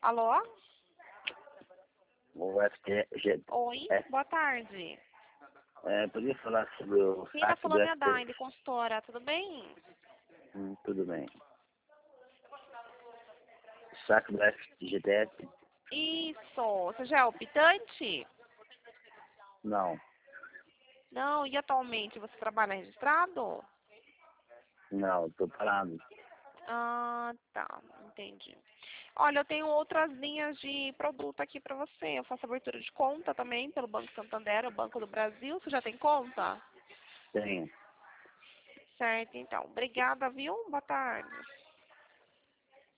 Alô? O FTG. Oi, boa tarde. Podia falar sobre o Quem tá saque do falando é a FT? Daine, consultora, tudo bem? Tudo bem. O saque do FGTS? Isso, você já é optante? Não, Não, e atualmente você trabalha registrado? não, estou parado. Ah, tá, entendi. Olha, eu tenho outras linhas de produto aqui para você. Eu faço abertura de conta também pelo Banco Santander, o Banco do Brasil. Você já tem conta? Tenho. Certo, então. Obrigada, viu? Boa tarde.